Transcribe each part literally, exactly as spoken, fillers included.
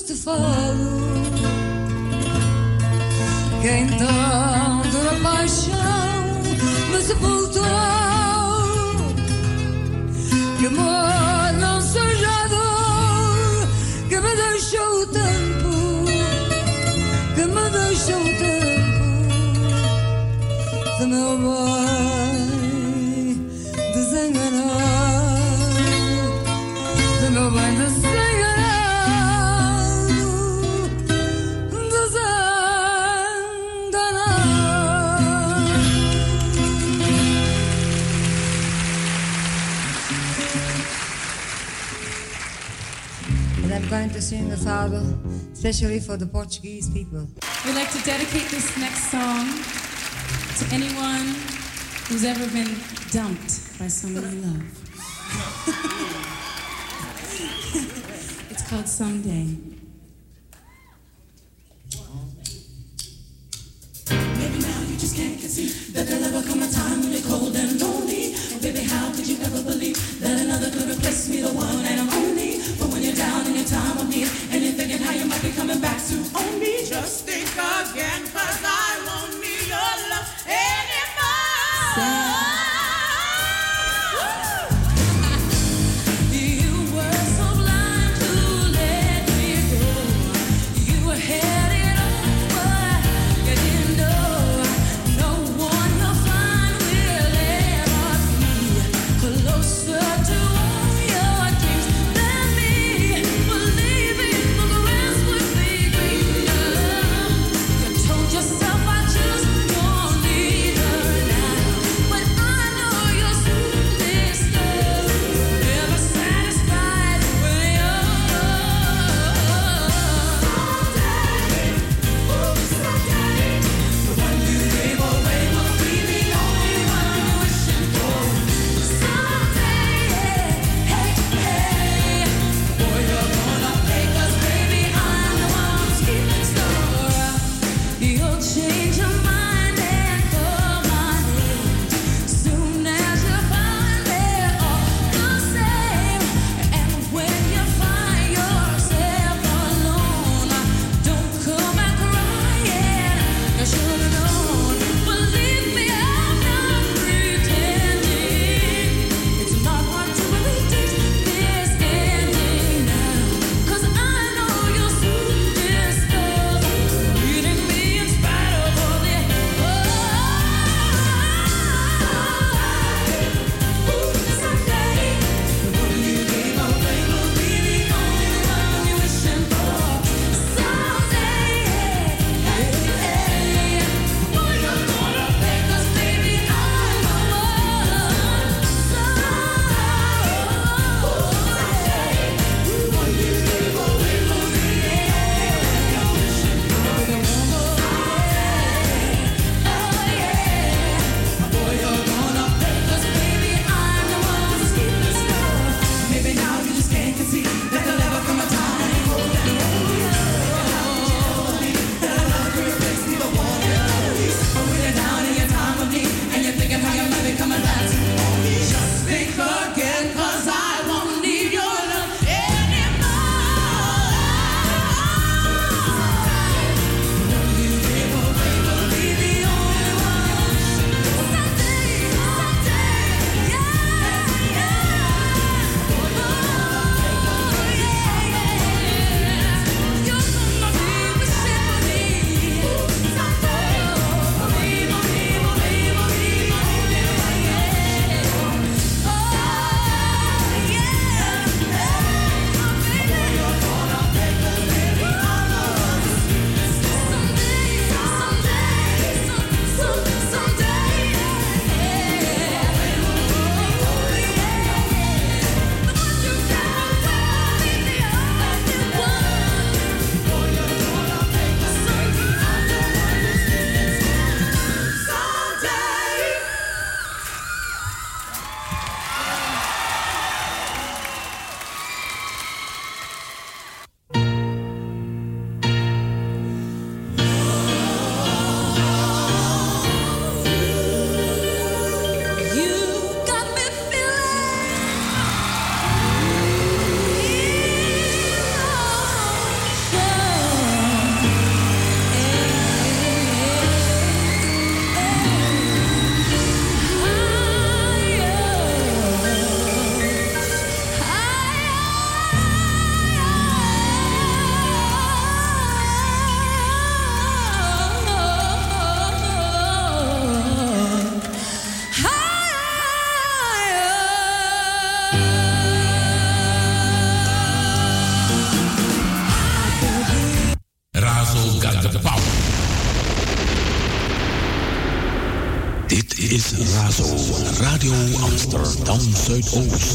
te falo, que então toda paixão me sepultou, que amor não seja dor, que me deixou o tempo, que me deixou o tempo de meu bem desenganado, de meu bem desenganado. I'm going to sing a fado, especially for the Portuguese people. We'd like to dedicate this next song to anyone who's ever been dumped by someone you love. It's called Someday. Maybe now you just can't conceive that there'll ever come a time when you're cold and lonely. Oh, baby, how could you ever believe that another could replace me, the one and only? But when you're down in your time of need and you're thinking how you might be coming back to own me, just think again, cause I won't need your love anymore. You were so blind to let me go. You were headed over, you didn't know. No one you'll find will ever be closer to all your dreams than me. Believing the grass would be greener. You told is Razo, Radio Amsterdam Zuidoost.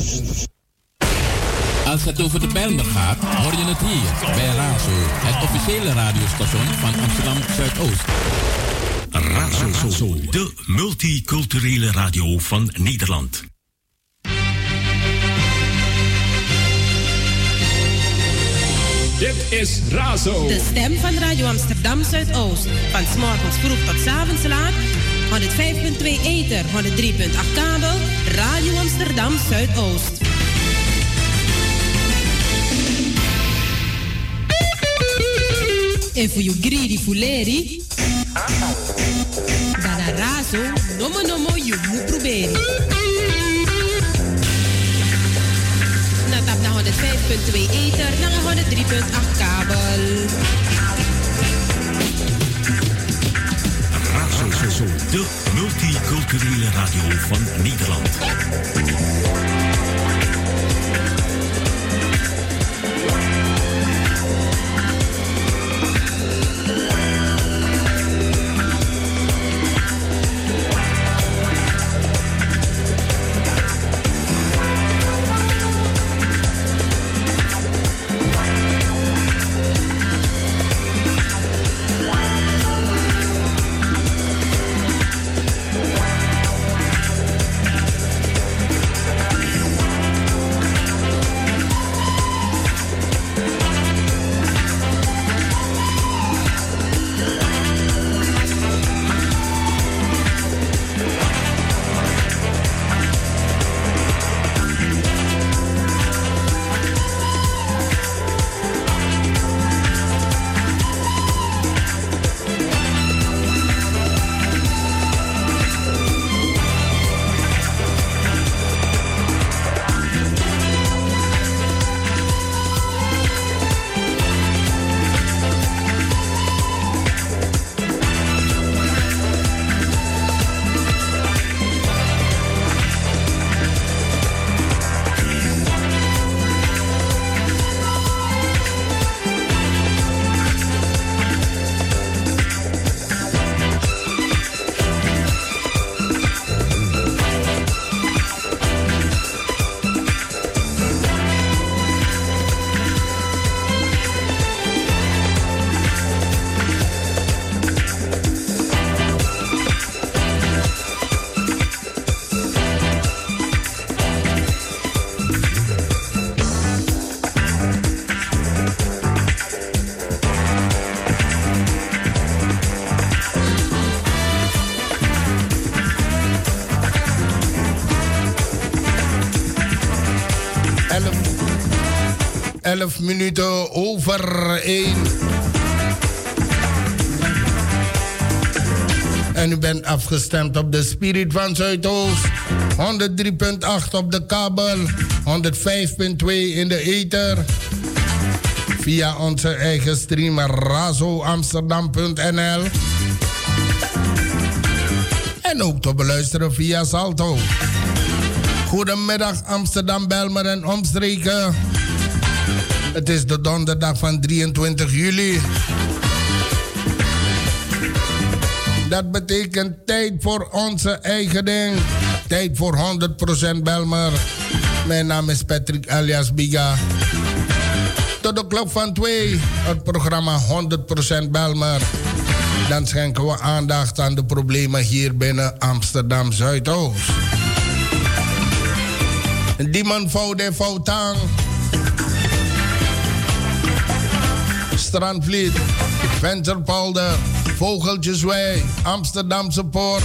Als het over de Bijlmer gaat, hoor je het hier bij Razo, het officiële radiostation van Amsterdam Zuidoost. Razo, de multiculturele radio van Nederland. Dit is Razo. De stem van Radio Amsterdam Zuidoost. Van 's morgens vroeg tot 's avonds laat. honderdvijf komma twee ether, honderddrie komma acht kabel. Radio Amsterdam Zuidoost. En voor je greedy fuleri. Dada Razo, nomo nomo, je moet proberen. Tap naar honderdvijf komma twee ether, naar honderddrie komma acht kabel. Razo, de multiculturele radio van Nederland. elf minuten over één. En u bent afgestemd op de Spirit van Zuidoost. honderddrie komma acht op de kabel. honderdvijf komma twee in de ether. Via onze eigen stream razo amsterdam punt n l. En ook te beluisteren via Salto. Goedemiddag Amsterdam, Bijlmer en omstreken. Het is de donderdag van drieëntwintig juli. Dat betekent tijd voor onze eigen ding. Tijd voor honderd procent Bijlmer. Mijn naam is Patrick alias Biga. Tot de klok van twee, het programma honderd procent Bijlmer. Dan schenken we aandacht aan de problemen hier binnen Amsterdam Zuidoost. Die man fout en foutang. Strandvliet, Venterpolder, Vogeltjeswijk, Amsterdamse Poort.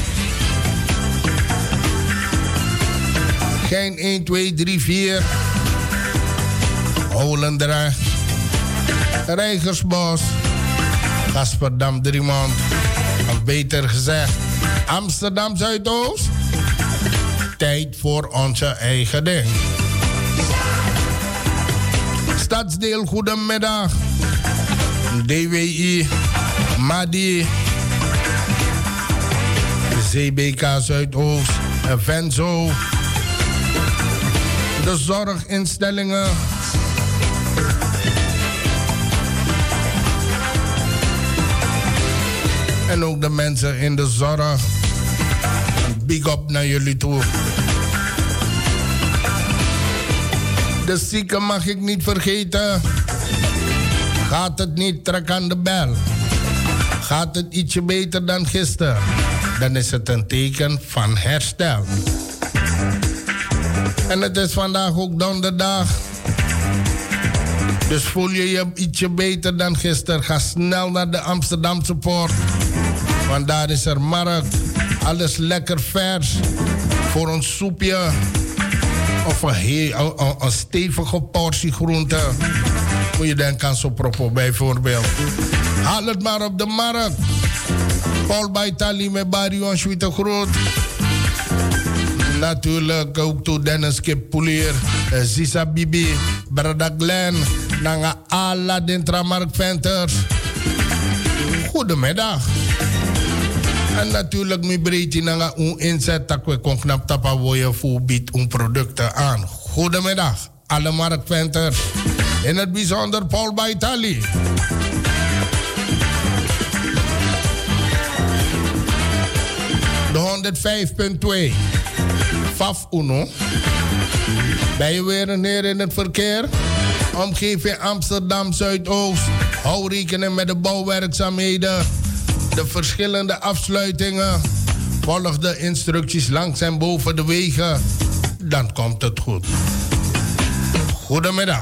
Geen één, twee, drie, vier. Holendrecht, Rijgersbos, Gasperdam, Driemond. Of beter gezegd, Amsterdam Zuidoost. Tijd voor onze eigen ding. Stadsdeel, goedemiddag. D W I, Madi, C B K Zuidoost, Venzo, de zorginstellingen, en ook de mensen in de zorg. big up naar jullie toe. De zieken mag ik niet vergeten. Gaat het niet, trek aan de bel. Gaat het ietsje beter dan gisteren, dan is het een teken van herstel. En het is vandaag ook donderdag. Dus voel je je ietsje beter dan gisteren, ga snel naar de Amsterdamse Poort. Want daar is er markt. Alles lekker vers. Voor een soepje. Of een, heel, een, een stevige portie groente. Moet je denken aan sopropo bijvoorbeeld. Haal het maar op de markt. Paul Baitali met Barry Onschwiete Groot. Natuurlijk ook toe Dennis Kippoelier. Zisa Bibi. Brada Glenn. Nanga Ala Dintra Mark Venters. Goedemiddag. En natuurlijk mijn breedje nanga un inzet dat we kon knap tapa woje voor biedt un producten aan. Goedemiddag, alle marktventers. In het bijzonder Paul Baitali. De honderdvijf punt twee. Faf Uno. Ben je weer een heer in het verkeer? Omgeving Amsterdam Zuidoost. Hou rekening met de bouwwerkzaamheden. De verschillende afsluitingen. Volg de instructies langs en boven de wegen. Dan komt het goed. Goedemiddag.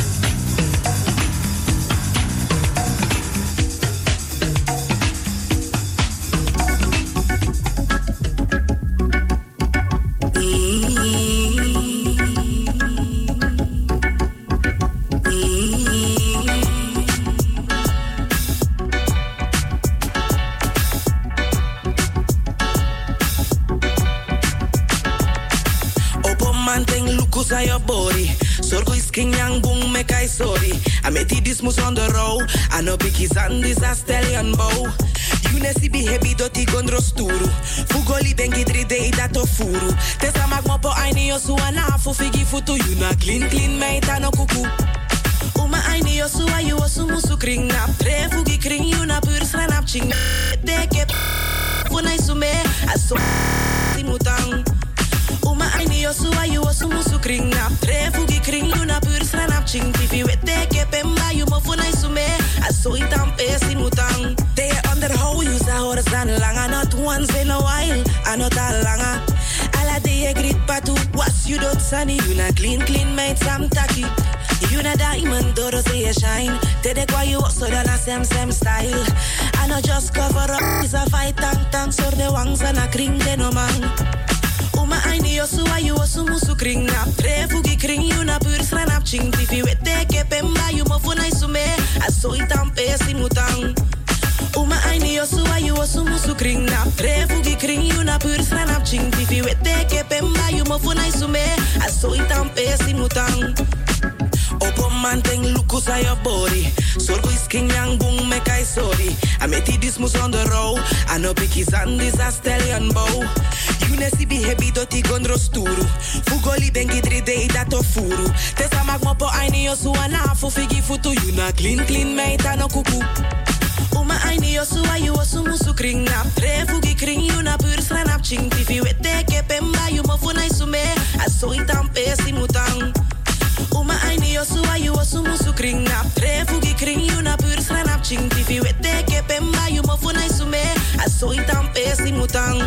Your body, sorgo is king yang boom make I sorry. I met this mus on the road. I know biggies and this a stallion bow. You ne si be heavy doti gondro sturu. Fugoli bengi three day dat of furu. Tesa mag mopo aini yosu anafu figi futu. You na clean clean meita no kuku. Uma aini yosu ayu osu musu kring nap. Tre fugi kring you na pur sranap ching. Deke funai sume aso simutang. Uma aini yosu ayu osu musu kring nap. Tre fugi kring you na pur sranap ching. Tifi wete ke pemba you mo funai sume aso itam pesi mutang. They underhold you sa horizon langa. Not once in a while, I not a langa. Ala de grit patu was you dot sunny. You na clean clean made some tacky. You na diamond doro say you shine. Te de kwa you so da na same same style. I not just cover up is a fight tank tank. So de wangs and a kring de no man. Uma aini yosu ayu osu musu kring nap. Tre fugi kring you na pur sranap ching. Tifi wete ke pemba you mo funai sume aso itam pesi mutang. Uma aini yosu ayu osu musu kring nap. Tre fugi kring you na pur sranap ching. Tifi wete ke pemba you mo funai sume aso itam pesi mutang. Opo man ting lukus a your body. Sorgo is king yang boom make I sorry. I met this mus on the road. I know biggies and this a stallion bow. You ne si be heavy doti gondro sturu. Fugoli bengi three day dat of furu. Tesa mag mopo aini yosu anafu figi futu. You na clean clean meita no kuku. Uma aini yosu ayu osu musu kring nap. Tre fugi kring you na pur sranap ching. Tifi wete ke pemba you mo funai sume aso itam pesi mutang. Uma aini yosu ayu osu musu kring nap. Tre fugi kring you na pur sranap ching. Tifi wete ke pemba you mo funai sume aso itam pesi mutang.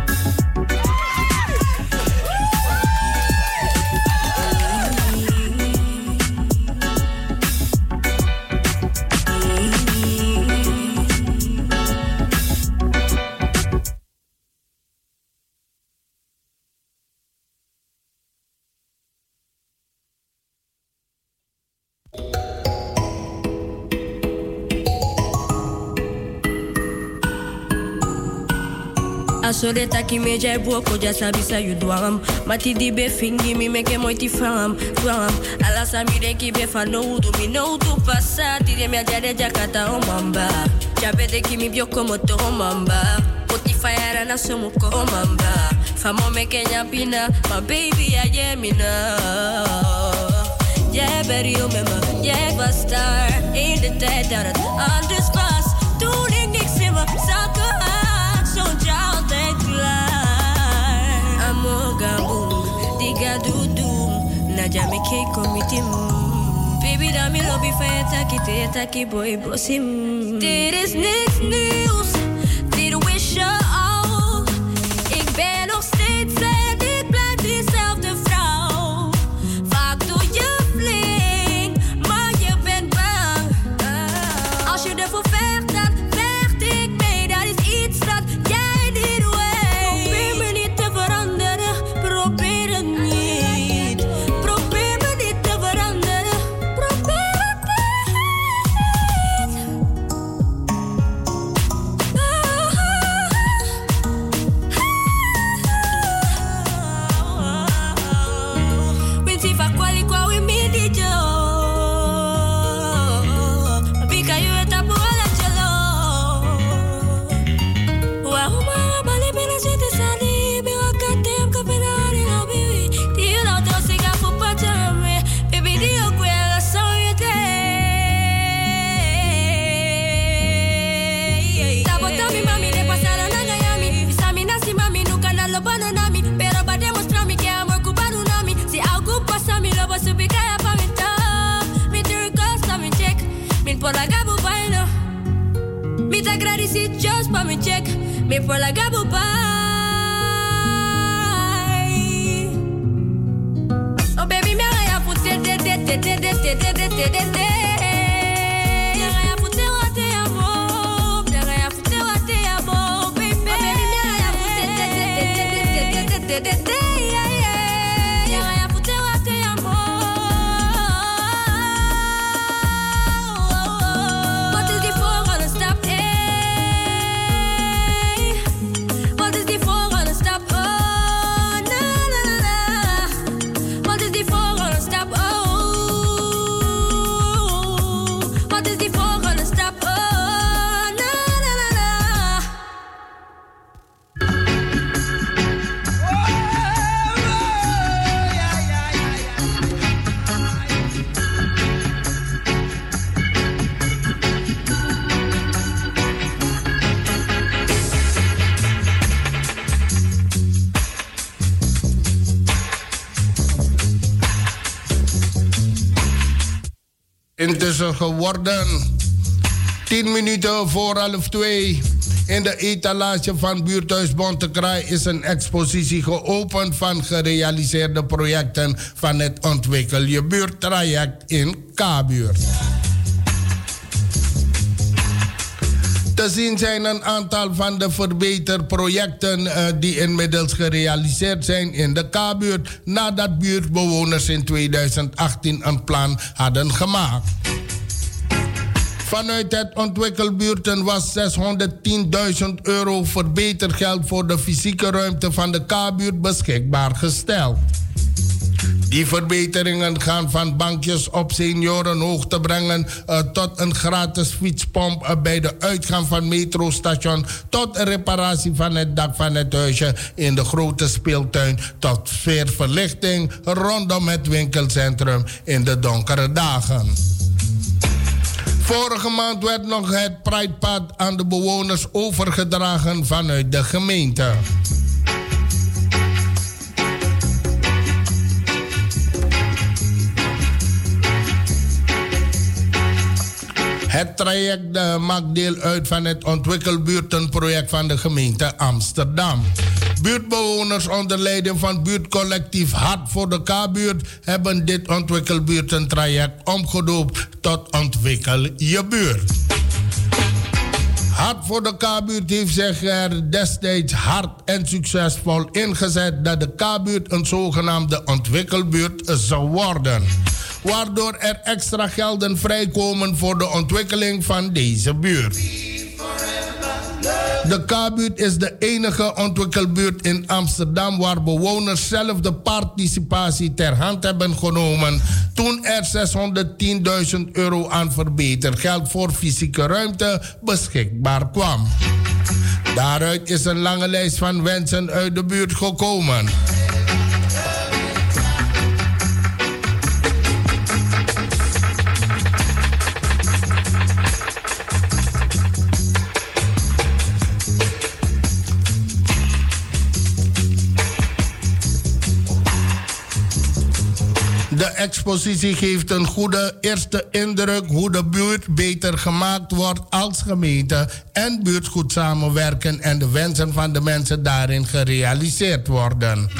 Asoleta ki me jai buoko ja sabi sa you dwam. Mati di be fingi mi meke moiti fam dwam. Ala sa mi de ki be fa no do mi no do passati de mi jade jakata o mamba. Jabe de ki mi bioko moto o mamba. Poti fire na somo ko o mamba. Famo me kenya pina my baby I am me now. Yeah, baby you mema. Yeah, was star in the dead that on this bus. Doe ik niks in mijn zakken. Zo'n child echt klaar. jam me cake committee. Baby, dat me lobby van je takkie, te je takkie, boy, bosim. Dit is niks nieuws, dit wist je al. Ik ben nog steeds en ik blijf diezelfde vrouw. Vaak doe je flink, maar je bent bang. Als je ervoor vecht, dan vecht ik mee. Dat is iets dat jij niet weet. Probeer me niet te veranderen, probeer het niet. Probeer me niet te veranderen, probeer het niet. Winti fa kwali kwa we mi di jo. Bika you eta buala chelo. Wa huma bali bela jete sali bela katem ka penari no bibi. Ti you know to siga fu pachame. Baby di yo kwela so you day. Sabotami mami de pasara na gayami. Bisami nasi mami nuka na lobana nami. Pero ba demonstrami que amor cubano nami. Si algo pasa mi lobo subikaya pa mi ta. Mi turcosa mi check. Min por la gabu baino. Mi ta gradisi just pa mi check. Mi por la gabu bai. Oh baby me raya putte de de de de de de de de de de de. Me raya putte wa te amo. Me raya putte wa te amo, baby. Oh baby me raya putte de de de de de de de de de. Yeah, yeah. Me raya putte wa te amo. Wat is die volgende stap? Ey? Wat is die volgende stap? Oh, na na na na. Wat is die volgende stap? Oh, wat is die volgende stap? Oh, na na na na. Intussen geworden tien minuten voor half twee. In de etalage van Buurthuis Bontekraai is een expositie geopend van gerealiseerde projecten van het Ontwikkel je Buurt traject in K-buurt. Te zien zijn een aantal van de verbeterprojecten uh, die inmiddels gerealiseerd zijn in de K-buurt nadat buurtbewoners in tweeduizend achttien een plan hadden gemaakt. Vanuit het ontwikkelbuurten was zeshonderdtienduizend euro verbetergeld voor de fysieke ruimte van de K-buurt beschikbaar gesteld. Die verbeteringen gaan van bankjes op seniorenhoogte brengen uh, tot een gratis fietspomp uh, bij de uitgang van metrostation, tot een reparatie van het dak van het huisje in de grote speeltuin, tot sfeerverlichting rondom het winkelcentrum in de donkere dagen. Vorige maand werd nog het Pridepad aan de bewoners overgedragen vanuit de gemeente. Het traject uh, maakt deel uit van het ontwikkelbuurtenproject van de gemeente Amsterdam. Buurtbewoners onder leiding van buurtcollectief Hart voor de K-buurt hebben dit ontwikkelbuurtentraject omgedoopt tot Ontwikkel je Buurt. Hart voor de K-buurt heeft zich er destijds hard en succesvol ingezet dat de K-buurt een zogenaamde ontwikkelbuurt zou worden, waardoor er extra gelden vrijkomen voor de ontwikkeling van deze buurt. De K-buurt is de enige ontwikkelbuurt in Amsterdam waar bewoners zelf de participatie ter hand hebben genomen toen er zeshonderdtienduizend euro aan verbetergeld voor fysieke ruimte beschikbaar kwam. Daaruit is een lange lijst van wensen uit de buurt gekomen. De expositie geeft een goede eerste indruk hoe de buurt beter gemaakt wordt als gemeente en buurt goed samenwerken en de wensen van de mensen daarin gerealiseerd worden.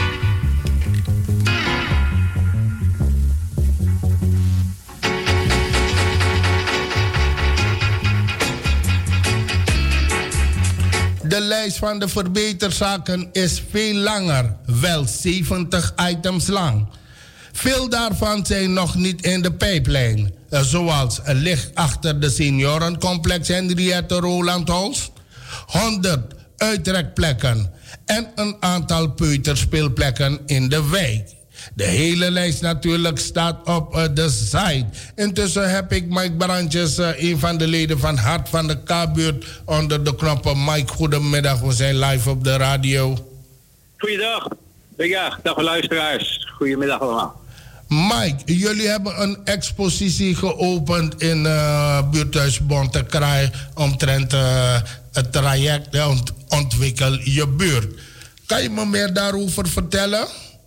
De lijst van de verbeterzaken is veel langer, wel zeventig items lang. Veel daarvan zijn nog niet in de pijplijn, zoals een licht achter de seniorencomplex Henriette Roland Holst, honderd uitrekplekken en een aantal peuterspeelplekken in de wijk. De hele lijst natuurlijk staat op uh, de site. Intussen heb ik Mike Brandjes, uh, een van de leden van Hart van de K-buurt, onder de knoppen. Mike, goedemiddag. We zijn live op de radio. Goeiedag. Ja, dag luisteraars. Goedemiddag allemaal. Mike, jullie hebben een expositie geopend in uh, buurthuis Bontekraai omtrent uh, het traject uh, ont- Ontwikkel je buurt. Kan je me meer daarover vertellen?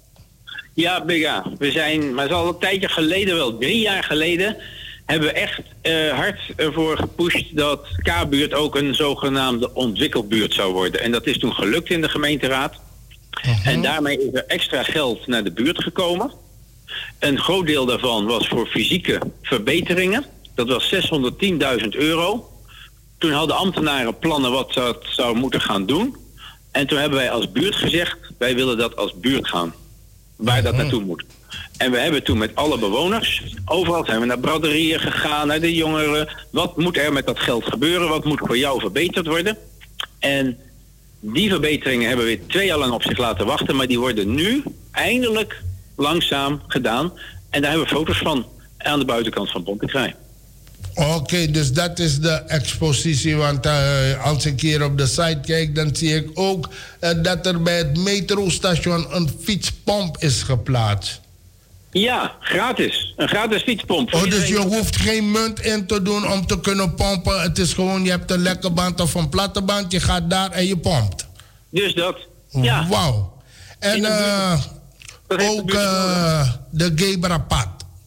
Ja, Bigga. We zijn, maar het is al een tijdje geleden, wel drie jaar geleden, hebben we echt uh, hard ervoor gepusht dat K-buurt ook een zogenaamde ontwikkelbuurt zou worden. En dat is toen gelukt in de gemeenteraad. Uh-huh. En daarmee is er extra geld naar de buurt gekomen. Een groot deel daarvan was voor fysieke verbeteringen. Dat was zeshonderdtienduizend euro. Toen hadden ambtenaren plannen wat dat zou moeten gaan doen. En toen hebben wij als buurt gezegd, wij willen dat als buurt gaan. Waar dat naartoe moet. En we hebben toen met alle bewoners, overal zijn we naar braderieën gegaan, naar de jongeren. Wat moet er met dat geld gebeuren? Wat moet voor jou verbeterd worden? En die verbeteringen hebben we twee jaar lang op zich laten wachten, maar die worden nu eindelijk langzaam gedaan. En daar hebben we foto's van aan de buitenkant van Bontekraai. Oké, okay, dus dat is de expositie. Want uh, als ik hier op de site kijk, dan zie ik ook uh, dat er bij het metrostation een fietspomp is geplaatst. Ja, gratis. Een gratis fietspomp. Oh, dus je hoeft geen munt in te doen om te kunnen pompen. Het is gewoon, je hebt een lekke band of een platte band. Je gaat daar en je pompt. Dus dat, ja. Wauw. En uh, ook uh, de Gebra-pad.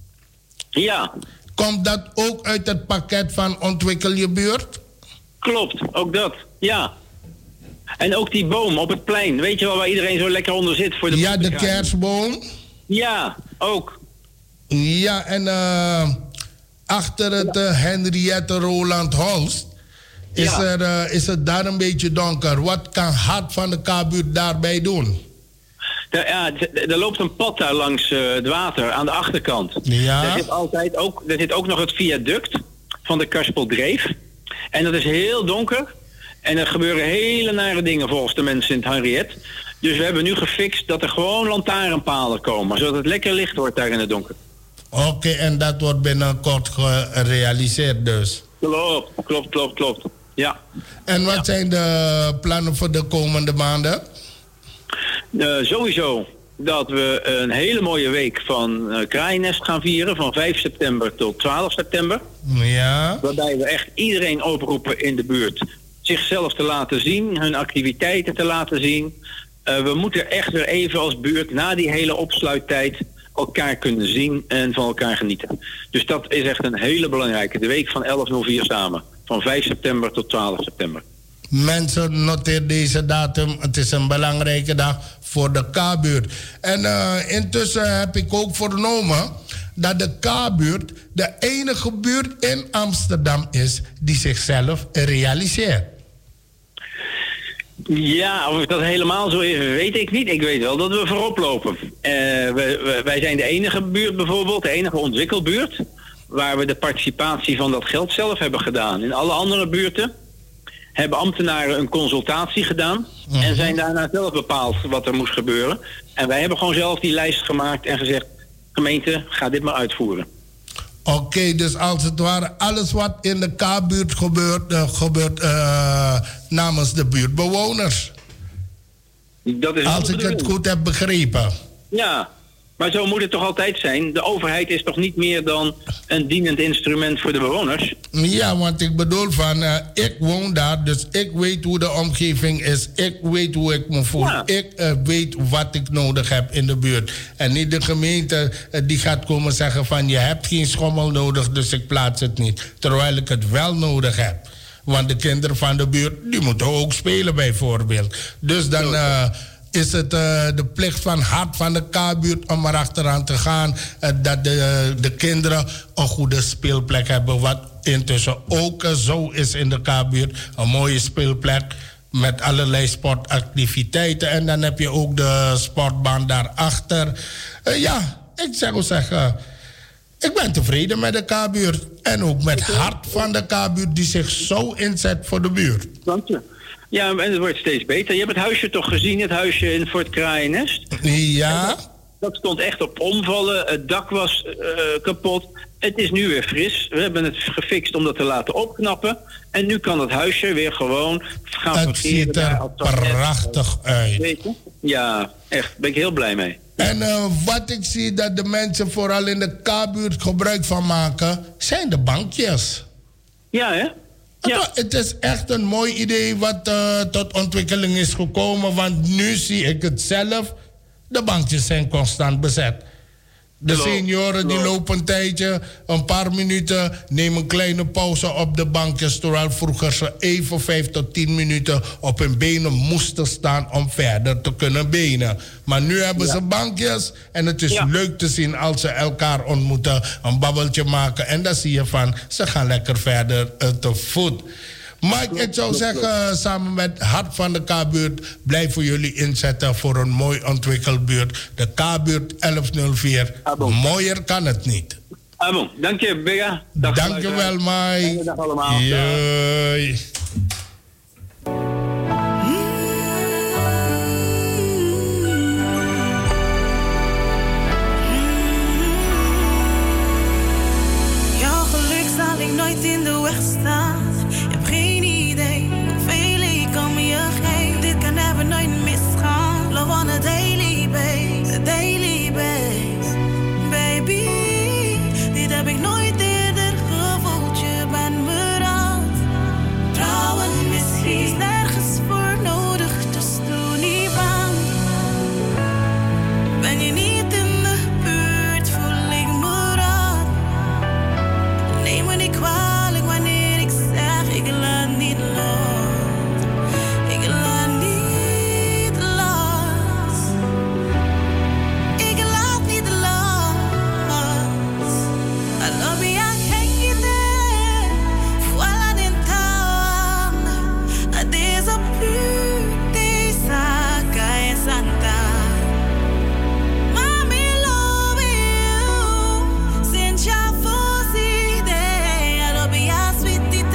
Ja. Komt dat ook uit het pakket van Ontwikkel je buurt? Klopt, ook dat, ja. En ook die boom op het plein. Weet je wel waar iedereen zo lekker onder zit voor de Ja, de kerstboom. Ja, ook. Ja, en uh, achter het uh, Henriette Roland Holst is, ja. er, uh, is het daar een beetje donker. Wat kan Hart van de K-buurt daarbij doen? Er, ja, er loopt een pad daar langs uh, het water aan de achterkant. Ja. Er zit, altijd ook, er zit ook nog het viaduct van de Karspeldreef. En dat is heel donker. En er gebeuren hele nare dingen volgens de mensen in het Henriette. Dus we hebben nu gefixt dat er gewoon lantaarnpalen komen. Zodat het lekker licht wordt daar in het donker. Oké, okay, en dat wordt binnenkort gerealiseerd dus? Klopt, klopt, klopt, klopt. Ja. En wat ja. zijn de plannen voor de komende maanden? Uh, sowieso dat we een hele mooie week van uh, Kraaiennest gaan vieren. Van vijf september tot twaalf september. Ja. Waarbij we echt iedereen oproepen in de buurt zichzelf te laten zien. Hun activiteiten te laten zien. Uh, we moeten echt weer even als buurt na die hele opsluittijd elkaar kunnen zien en van elkaar genieten. Dus dat is echt een hele belangrijke. De week van elf nul vier samen. Van vijf september tot twaalf september. Mensen, noteer deze datum. Het is een belangrijke dag voor de K-buurt. En uh, intussen heb ik ook vernomen dat de K-buurt de enige buurt in Amsterdam is die zichzelf realiseert. Ja, of dat helemaal zo is, weet ik niet. Ik weet wel dat we voorop lopen. Uh, we, we, wij zijn de enige buurt bijvoorbeeld, de enige ontwikkelbuurt, waar we de participatie van dat geld zelf hebben gedaan. In alle andere buurten hebben ambtenaren een consultatie gedaan uh-huh. en zijn daarna zelf bepaald wat er moest gebeuren. En wij hebben gewoon zelf die lijst gemaakt en gezegd, gemeente, ga dit maar uitvoeren. Oké, okay, dus als het ware alles wat in de K-buurt gebeurt, uh, gebeurt uh, namens de buurtbewoners. Dat is als ik het goed heb begrepen. Ja, Maar zo moet het toch altijd zijn? De overheid is toch niet meer dan een dienend instrument voor de bewoners? Ja, want ik bedoel van, uh, ik woon daar, dus ik weet hoe de omgeving is. Ik weet hoe ik me voel. Ja. Ik uh, weet wat ik nodig heb in de buurt. En niet de gemeente uh, die gaat komen zeggen van, je hebt geen schommel nodig, dus ik plaats het niet. Terwijl ik het wel nodig heb. Want de kinderen van de buurt, die moeten ook spelen bijvoorbeeld. Dus dan... Uh, is het uh, de plicht van hart van de K-buurt om erachteraan te gaan... Uh, dat de, de kinderen een goede speelplek hebben. Wat intussen ook uh, zo is in de K-buurt. Een mooie speelplek met allerlei sportactiviteiten. En dan heb je ook de sportbaan daarachter. Uh, ja, ik zou zeggen... Ik ben tevreden met de K-buurt. En ook met het hart van de K-buurt die zich zo inzet voor de buurt. Dank je. Ja, en het wordt steeds beter. Je hebt het huisje toch gezien, het huisje in Fort Kraaiennest? Ja. Dat, dat stond echt op omvallen. Het dak was uh, kapot. Het is nu weer fris. We hebben het gefixt om dat te laten opknappen. En nu kan het huisje weer gewoon gaan het ziet er prachtig uit. Weet je? Ja, echt. Daar ben ik heel blij mee. En uh, wat ik zie dat de mensen vooral in de K-buurt gebruik van maken, zijn de bankjes. Ja, hè? Ja. Het is echt een mooi idee wat uh, tot ontwikkeling is gekomen. Want nu zie ik het zelf. De bankjes zijn constant bezet. De senioren die lopen een tijdje, een paar minuten, nemen een kleine pauze op de bankjes. Terwijl vroeger ze even vijf tot tien minuten op hun benen moesten staan om verder te kunnen benen. Maar nu hebben ja. ze bankjes en het is ja. leuk te zien als ze elkaar ontmoeten, een babbeltje maken. En dan zie je van, ze gaan lekker verder uh, te voet. Mike, ik zou zeggen, samen met Hart van de K-buurt... blijven jullie inzetten voor een mooi ontwikkelbuurt. De K-buurt elf nul vier. Abo. Mooier kan het niet. Abo. Dank je, Bega. Dag Dank je wel, Mike. Dag allemaal. Joi. Jouw geluk zal ik nooit in de weg staan. Geen idee hoeveel ik om je geef. Dit kan even nooit misgaan. Love on a daily base, a daily base. Baby, dit heb ik nooit eerder gevoeld. Je bent me raad. Trouwen misschien is nergens voor nodig. Dus doe niet bang. Ben je niet in de buurt, voel ik me raad. Neem me niet kwalijk wanneer ik zeg ik laat niet los. Ik laat niet los. Ik laat niet los. I love you, I can't get there. Voilà d'entendre. A desapute, saca e santa. Mami, love you. Since ya fosse idea, I love you, I sweet it.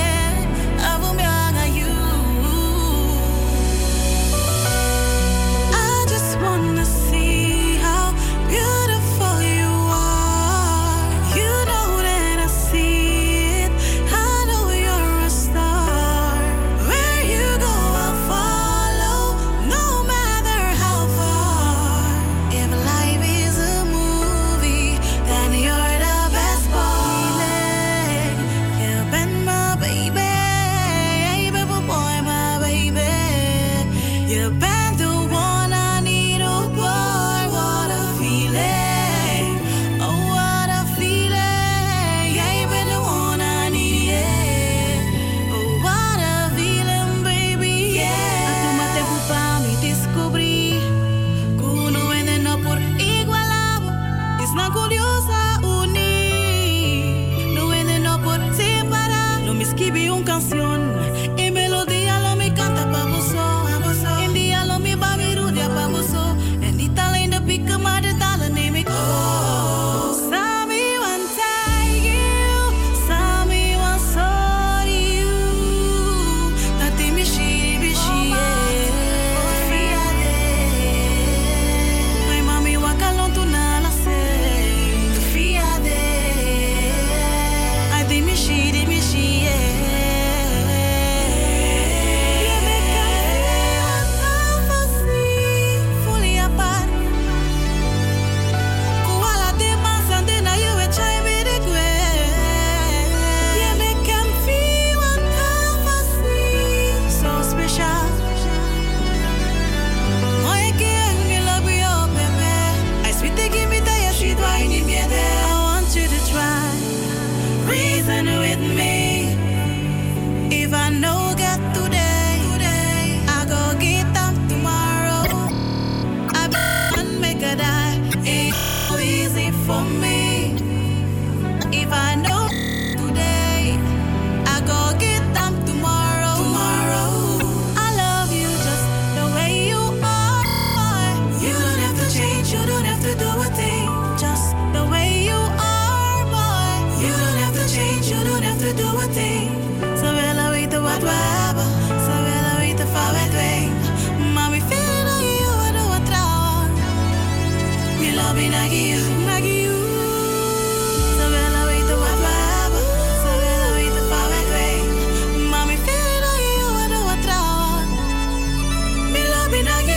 I just wanna see how beautiful you are. You know that I see it. I know you're a star. Where you go, I'll follow, no matter how far. If life is a movie, then you're the best part. You been my baby. You been the one I need, oh boy, what a feeling, oh what a feeling, yeah, you been the one I need, yeah, oh what a feeling, baby, yeah. A tu mate culpa me descobri, cuno vende no por igualabo, es na curiosa uni, no vende no por separar, no me esquive un je doet wat ding. Ze willen weten wat we hebben. Ze willen weten van wat wij. Mami, veel naar je, doe wat trouwen. We love you, naar je, naar je. Ze willen weten wat we hebben. Ze willen weten van wat wij. Mami, veel naar je, doe wat trouwen. We love you, naar je.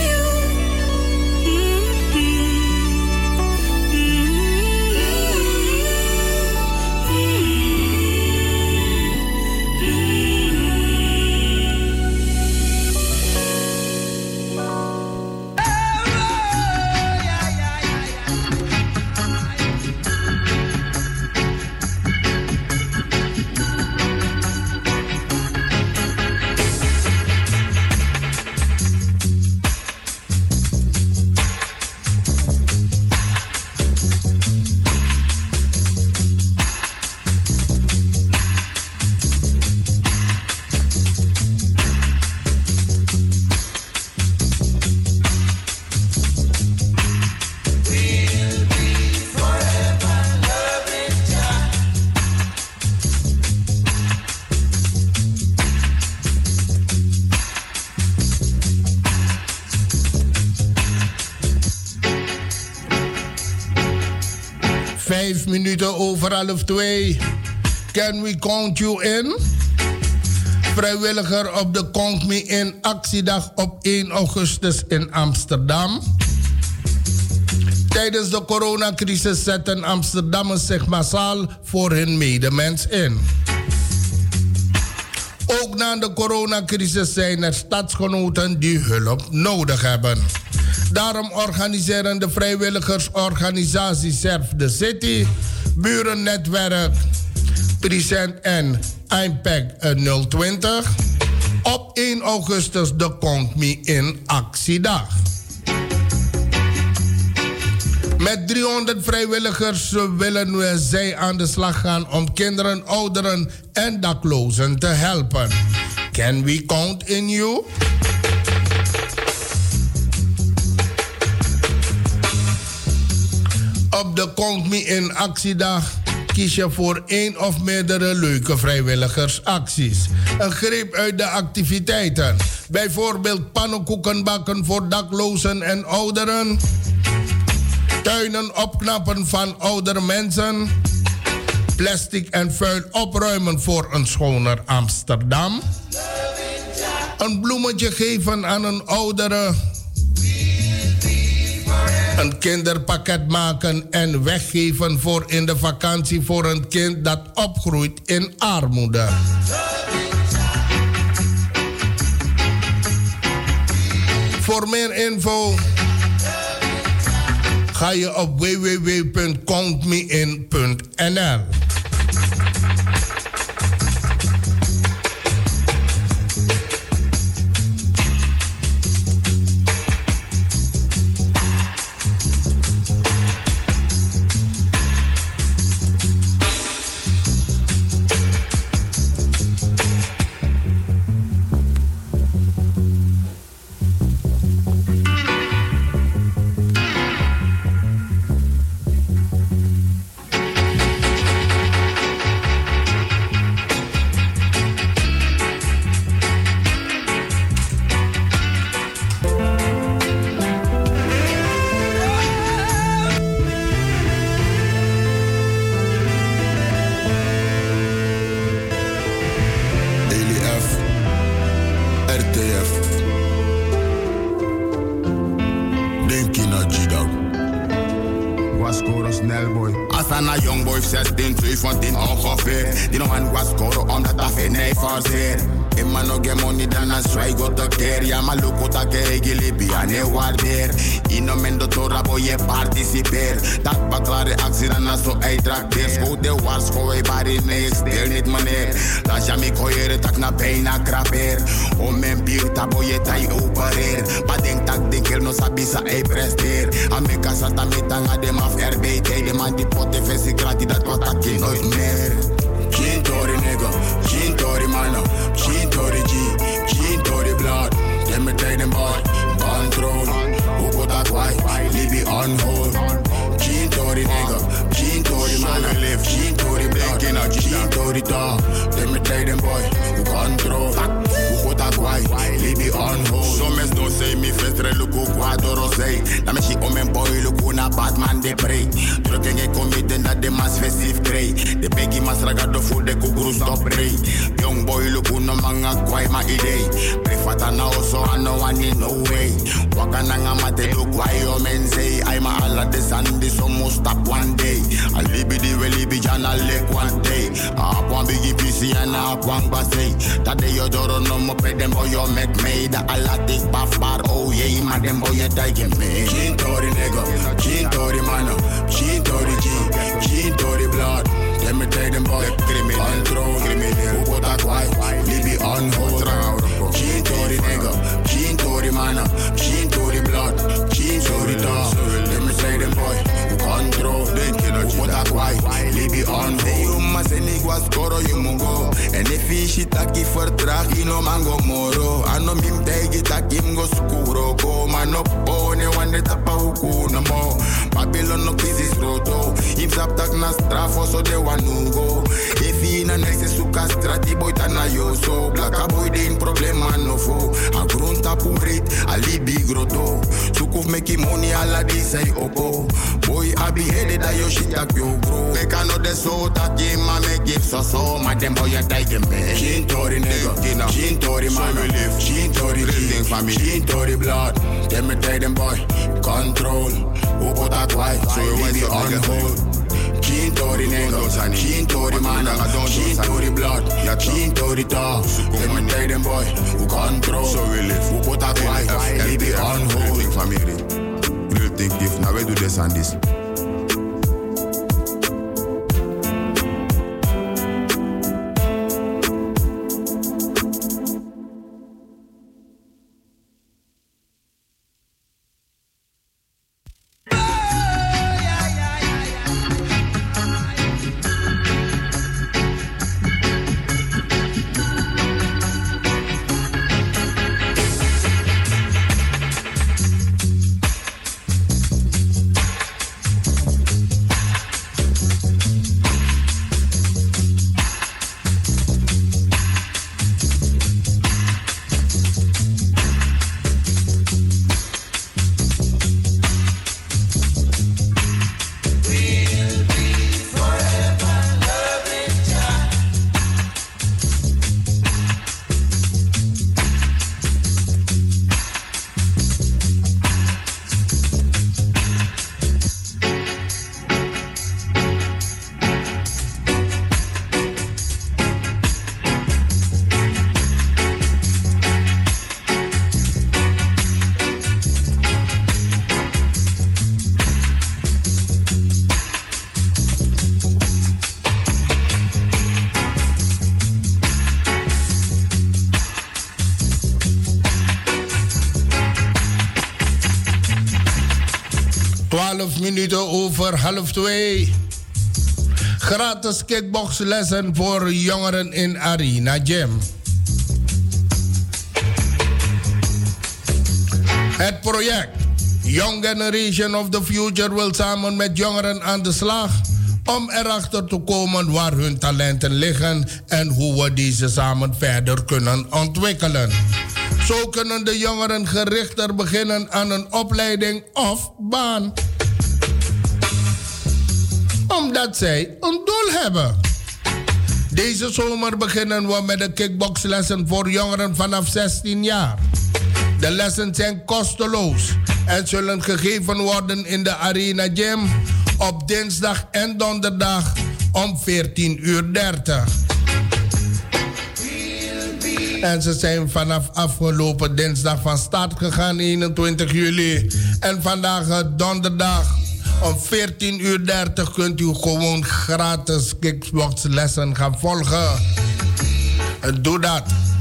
Vijf minuten over half twee. Can we count you in? Vrijwilliger op de Count Me In actiedag op één augustus in Amsterdam. Tijdens de coronacrisis zetten Amsterdammers zich massaal voor hun medemens in. Ook na de coronacrisis zijn er stadsgenoten die hulp nodig hebben. Daarom organiseren de vrijwilligersorganisatie Serve the City, Burennetwerk, Present en Impact nul twintig op één augustus de Count Me In actiedag. Met driehonderd vrijwilligers willen we zij aan de slag gaan om kinderen, ouderen en daklozen te helpen. Can we count in you? Op de Count Me In actiedag kies je voor één of meerdere leuke vrijwilligersacties. Een greep uit de activiteiten. Bijvoorbeeld pannenkoeken bakken voor daklozen en ouderen. Tuinen opknappen van oudere mensen. Plastic en vuil opruimen voor een schoner Amsterdam. Een bloemetje geven aan een oudere. Een kinderpakket maken en weggeven voor in de vakantie voor een kind dat opgroeit in armoede. Voor meer info ga je op w w w punt count me in punt n l. Gene Tori, man, I live. Gene Tori, black energy. Gene Tori, dog. Let me tell them boy, who control, who put a guy, leave on hold. Some men don't say me first look who quadro say. Na me she omen boy look who na Batman de pray. Trucken e commit na de mas festive grey. De begi mas ragado full de kuguru stop pray. Young boy look who no manga kwai ma idee. Prefata na also I know I need no way. Waka nanga mate look why your men say. I'm a ala de sandi so must stop one day. I libi di we libi jana lek one day. I up one biggie P C and I up one bassay. That day you don't know mo pay them boy you make me. The ala take buff bar oh yeah ma them boy you taking me. Chin tori nigga, chin tori mano, chin tori G, chin tori blood. Let me tell them boy criminal, control, criminal. Who put a quiet, libi on hold. Chin tori nigga, chin tori mano, chin tori blood, chin tori dog. Let me tell them boy who control, who put a quiet, libi on hold. You must say niggas koro you mungo. En if you shit taki vertrag you no mango moro. Ano mim tegi taki mgo skuro. Go man op pone wane tapa huku no mo. Babylon no crisis roto. Im sap tak na strafo so de wanugo. If you na next suka strati boy tana yo so. Blaka boy de in problema no fo. A grond tapu rit a libi grotto. Sukuf make money ala di say oko. Boy abi headed a yo shit tak yo bro. Make no de so tak ye ma me give so so. Ma dem boy ya take me. Chin tori nigga, chin tori man, chin tori G, chin tori blood. Let me tell them boy, control. Who put a quiet, so you want to on hold. Chin tori nigga, chin tori man, chin tori blood, chin tori dog. Let me tell them boy, who control. So we live. Who put a quiet, leave it on hold. Real thing family, real thing if now we do this and this. twaalf minuten over half twee. Gratis kickboxlessen voor jongeren in Arena Gym. Het project Young Generation of the Future wil samen met jongeren aan de slag om erachter te komen waar hun talenten liggen en hoe we deze samen verder kunnen ontwikkelen. Zo kunnen de jongeren gerichter beginnen aan een opleiding of baan. Omdat zij een doel hebben. Deze zomer beginnen we met de kickboxlessen voor jongeren vanaf zestien jaar. De lessen zijn kosteloos en zullen gegeven worden in de Arena Gym op dinsdag en donderdag om veertien uur dertig. En ze zijn vanaf afgelopen dinsdag van start gegaan, eenentwintig juli. En vandaag donderdag om veertien uur dertig kunt u gewoon gratis kickboxlessen gaan volgen. Doe dat.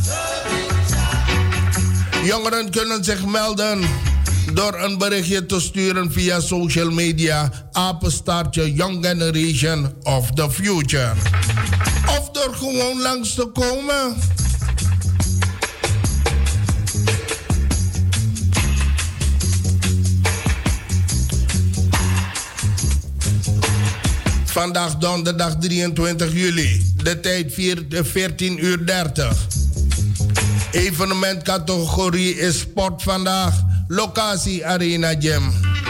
Jongeren kunnen zich melden door een berichtje te sturen via social media, apenstaartje Young Generation of the Future. Of door gewoon langs te komen. Vandaag donderdag drieëntwintig juli. De tijd veertien uur dertig. Evenementcategorie is sport vandaag. Locatie Arena Gym.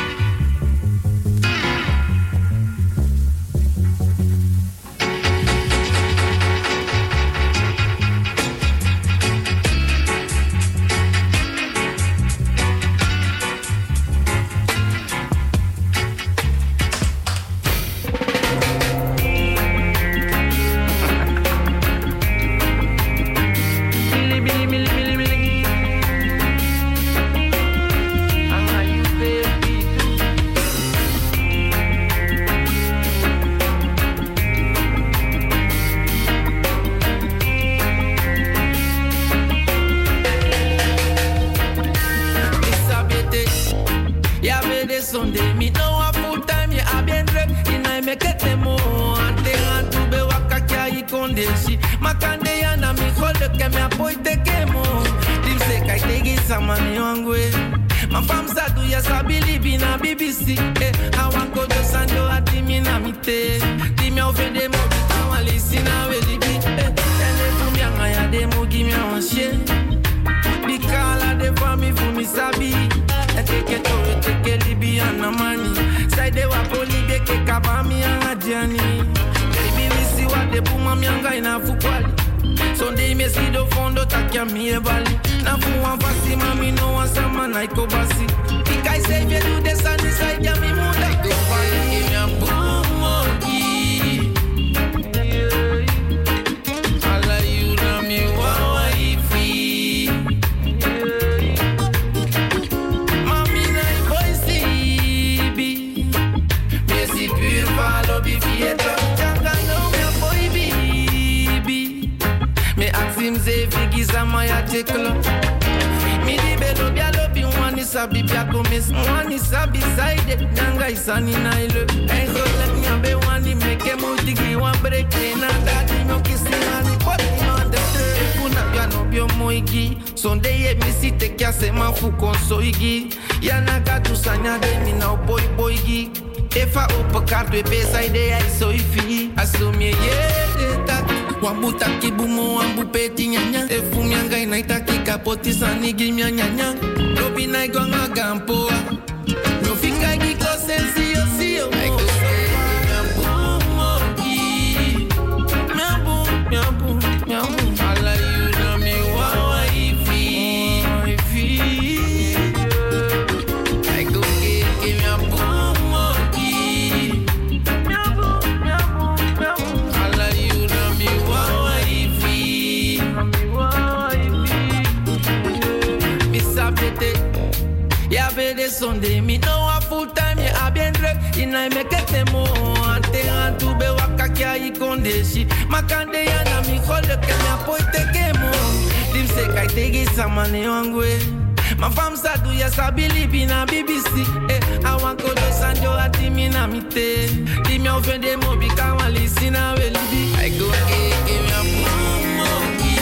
Sunday, me know a full time, yeah, I been drunk. In I make it more. Ante antu be waka kia I kondeshi. Makande yana mi khole ke me apoite ke mo. Dim se kai tegi samane wangwe. My fam sa do ya sa believe in a B B C. Eh, I want to do sanjo ati mi na mi te. Di mi ofende mo bi ka wan listen a we libi. I go ke ke mi apoite mo ki.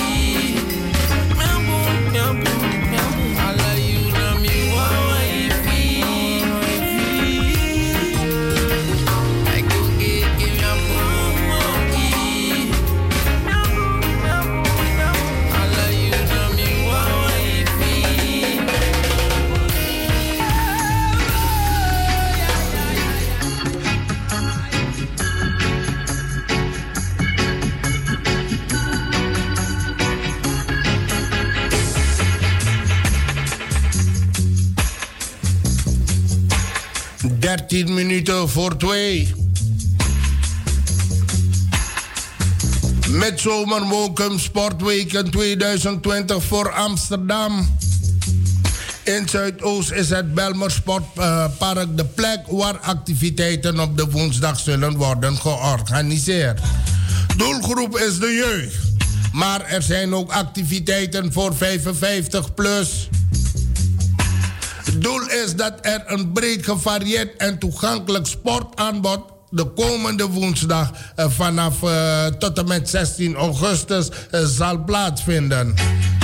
Mi apoite, mi apoite, mi apoite. Ala you na mi wa. dertien minuten voor twee. Met Zomermokum Sportweken tweeduizend twintig voor Amsterdam. In Zuidoost is het Belmer Sportpark uh, de plek waar activiteiten op de woensdag zullen worden georganiseerd. Doelgroep is de jeugd. Maar er zijn ook activiteiten voor vijfenvijftig plus. Het doel is dat er een breed gevarieerd en toegankelijk sportaanbod de komende woensdag uh, vanaf uh, tot en met zestien augustus uh, zal plaatsvinden.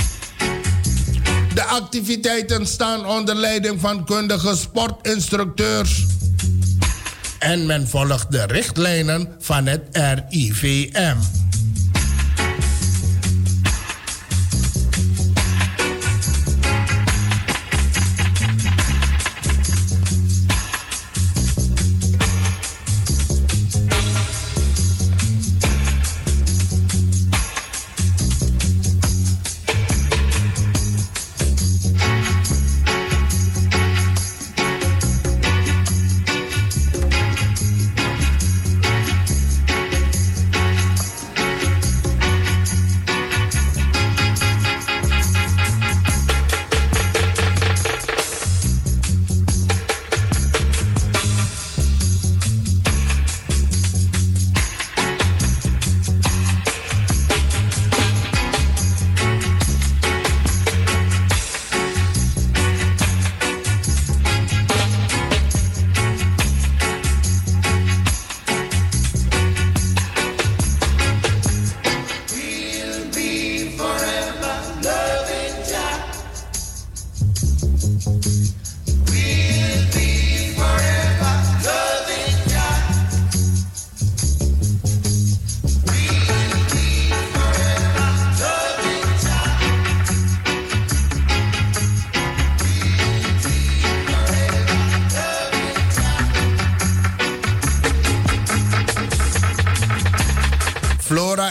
De activiteiten staan onder leiding van kundige sportinstructeurs. En men volgt de richtlijnen van het R I V M.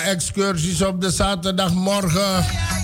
Flora-excursies op de zaterdagmorgen.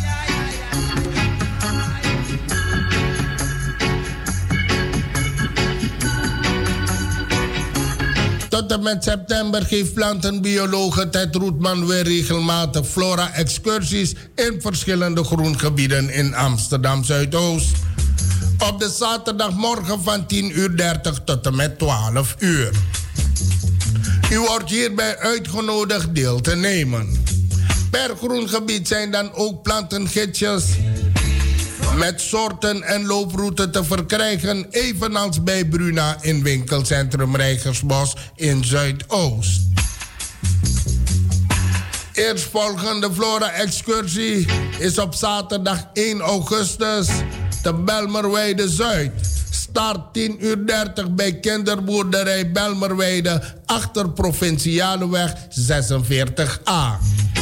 Tot en met september geeft plantenbiologe Ted Roetman weer regelmatig flora-excursies in verschillende groengebieden in Amsterdam Zuidoost. Op de zaterdagmorgen van tien uur dertig tot en met twaalf uur. U wordt hierbij uitgenodigd deel te nemen. Per groengebied zijn dan ook plantengidsjes met soorten en looproute te verkrijgen, evenals bij Bruna in winkelcentrum Rijgersbos in Zuidoost. Eerstvolgende Flora-excursie is op zaterdag één augustus te Belmerweide Zuid. Start tien uur dertig bij kinderboerderij Belmerweide achter Provinciale weg zesenveertig A.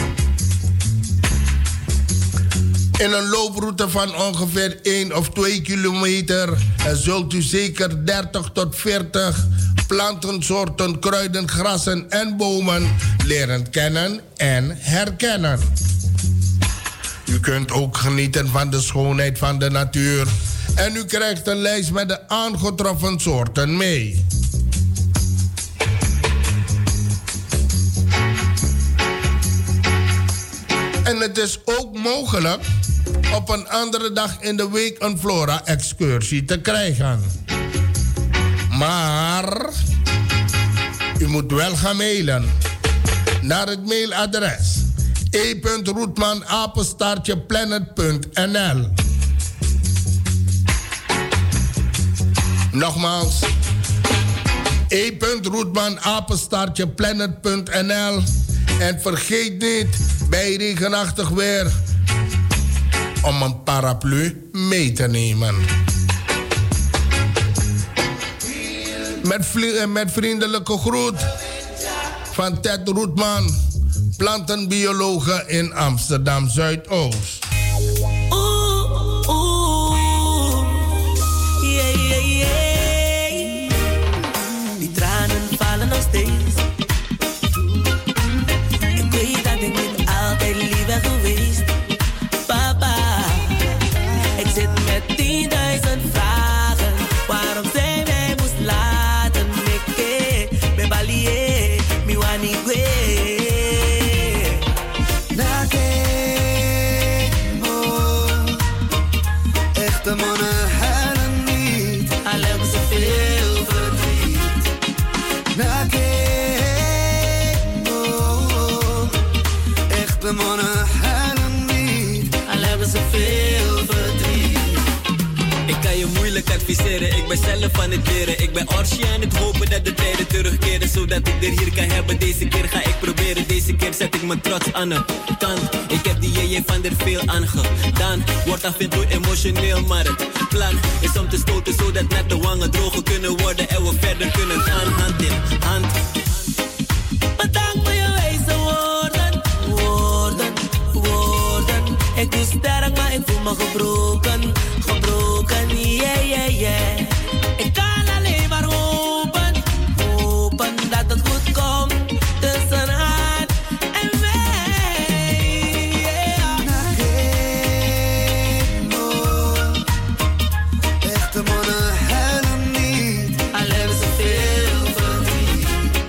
In een looproute van ongeveer één of twee kilometer zult u zeker dertig tot veertig plantensoorten, kruiden, grassen en bomen leren kennen en herkennen. U kunt ook genieten van de schoonheid van de natuur en u krijgt een lijst met de aangetroffen soorten mee. En het is ook mogelijk op een andere dag in de week een Flora-excursie te krijgen. Maar u moet wel gaan mailen naar het mailadres e punt roetman apenstaartje planet punt n l. Nogmaals, e punt roetman apenstaartje planet punt n l. En vergeet niet bij regenachtig weer om een paraplu mee te nemen. Met, vlie- met vriendelijke groet van Ted Roetman, plantenbiologe in Amsterdam Zuidoost. Oeh, oeh, yeah, yeah, yeah. Die tranen vallen nog steeds. Ik weet dat ik niet altijd lief ben geweest. Papa, ik zit met tienduizend vragen. Waarom zij mij moest laten? Ik ben balie, mi wani gwe. Echte mannen huilen niet, al hebben ze veel verdriet. Echte mannen huilen niet, al hebben ze veel verdriet. Ik kan je moeilijk adviseren, ik ben zelf van het leren. Ik ben Orsi aan het hopen dat de tijden terugkeren, zodat ik er hier kan hebben. Deze keer ga ik proberen, deze keer zet ik mijn trots aan de kant. Ik heb die J J van der veel aangedaan. Wordt af en toe emotioneel, maar het plan is om te stoten, zodat net de wangen droger kunnen worden en we verder kunnen gaan, hand in hand. Bedankt voor je wijze woorden, woorden, woorden. Ik doe sterk, maar ik voel me gebroken, gebroken, yeah, yeah, yeah. Ik kan alleen maar hopen, hopen dat het goed komt tussen haar en mij, yeah. Echte mannen huilen niet, al hebben ze veel verdriet.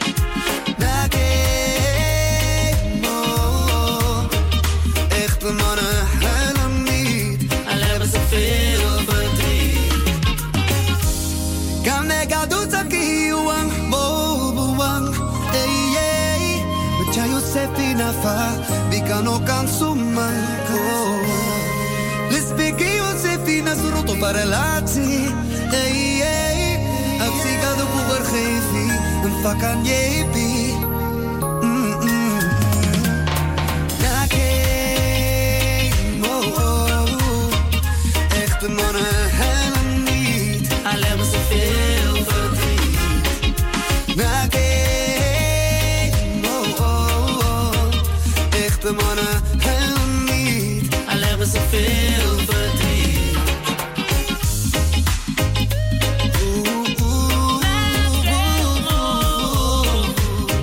Echte mannen huilen niet, al hebben ze veel verdriet. kan ik al doen zaki uang, bobo wang, hey hey. Met jou Josefina fa, wie kan ook aan suman ko. Lispiki Josefina suruto pa relatie, hey hey. Als ik al de boer geef, een vakan jepi. Echte mannen huilen niet, al hebben ze veel verdriet. Oh, oh, oh. Echte mannen huilen niet, al hebben ze veel verdriet. Oeh, oeh, oeh, oeh, oeh.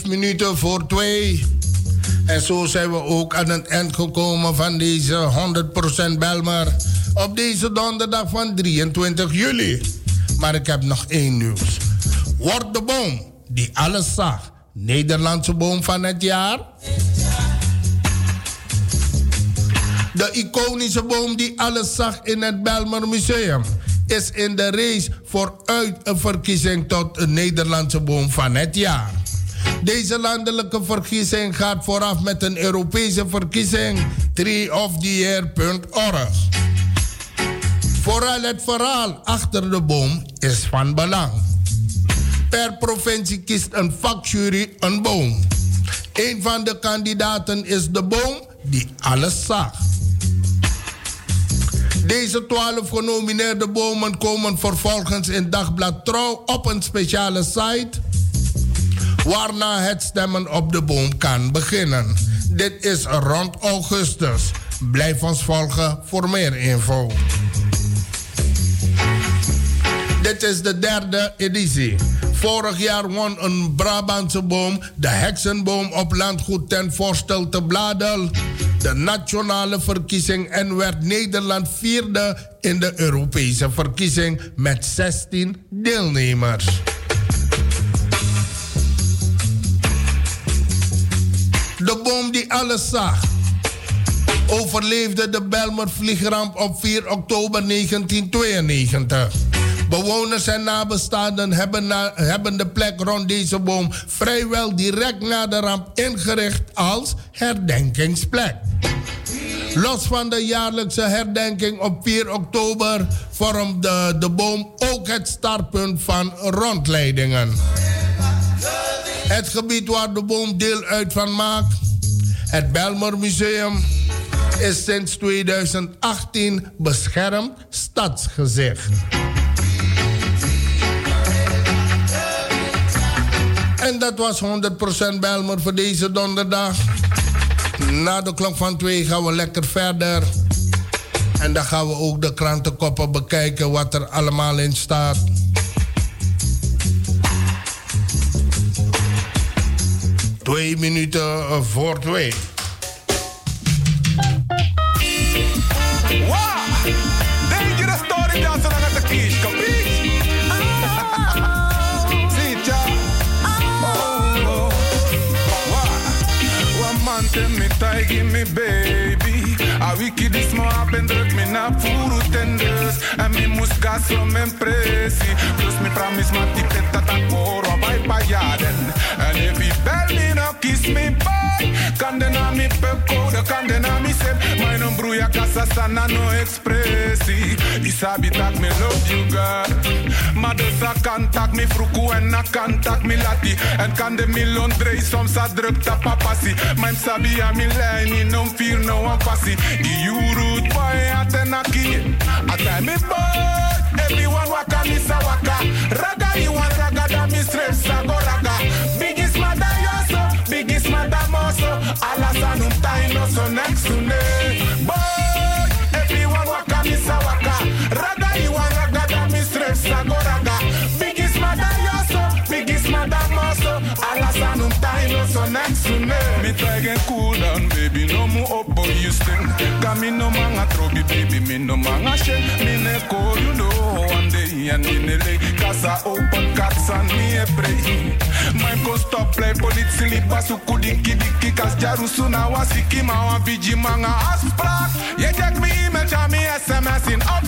minuten voor twee. En zo zijn we ook aan het eind gekomen van deze honderd procent Belmer. Op deze donderdag van drieëntwintig juli. Maar ik heb nog één nieuws. Wordt de boom die alles zag Nederlandse boom van het jaar? De iconische boom die alles zag in het Belmer Museum is in de race voor uit een verkiezing tot een Nederlandse boom van het jaar. Deze landelijke verkiezing gaat vooraf met een Europese verkiezing tree of the year punt org. Vooral het verhaal achter de boom is van belang. Per provincie kiest een vakjury een boom. Een van de kandidaten is de boom die alles zag. Deze twaalf genomineerde bomen komen vervolgens in Dagblad Trouw op een speciale site, waarna het stemmen op de boom kan beginnen. Dit is rond augustus. Blijf ons volgen voor meer info. Dit is de derde editie. Vorig jaar won een Brabantse boom, de heksenboom op landgoed ten Forstel te Bladel, de nationale verkiezing en werd Nederland vierde in de Europese verkiezing met zestien deelnemers. De boom die alles zag overleefde de Belmer vliegramp op vier oktober negentien tweeënnegentig. Bewoners en nabestaanden hebben, na, hebben de plek rond deze boom vrijwel direct na de ramp ingericht als herdenkingsplek. Los van de jaarlijkse herdenking op vier oktober vormt de, de boom ook het startpunt van rondleidingen. Het gebied waar de boom deel uit van maakt, het Belmer Museum, is sinds tweeduizend achttien beschermd stadsgezicht. En dat was honderd procent Belmer voor deze donderdag. Na de klok van twee gaan we lekker verder. En dan gaan we ook de krantenkoppen bekijken wat er allemaal in staat. Twee minuten voor twee. Wow! Dangerous story dansen aan het kies, capiche? Tell me, tie, give me baby. A wiki this mo happen, druk me na furu tenders. En me moest gas from impressie. Plus me promise ma ticket dat ik voor op bij pajaden. En if he bel me no kiss me boy. Kan de na mi pepcode, kan de na mi sep. Mijn een broeia casa sana no expressie. Isabi tak me love you girl. Maar dus a contact me fruku en a contact me lati. En kan de milon drei soms a druk ta papasi. Mijn sabi a mi lijn in no fear no one passie. You rude boy at a naki. A time me boy. Everyone waka me sa waka. Raga you want raga da me stress sa go raga. Biggest mother yoso, biggest mother moso. Alas anum tai no so next to ne. Boy, everyone waka me sa waka. Raga you want raga da me stress sa go raga. Biggest mother yoso, biggest mother moso. Alas anum tai no so next to ne. Me try get cool down baby, no more up boy you sting. Got me no manga trobi baby, me no manga shit. Me ne call you know one day and me ne leg. Casa open cats and me a pray. Mine go stop play politie lipa su kudiki diki. Kas jarusuna wasiki ma wan viji manga asprak. You check me email, me S M S in up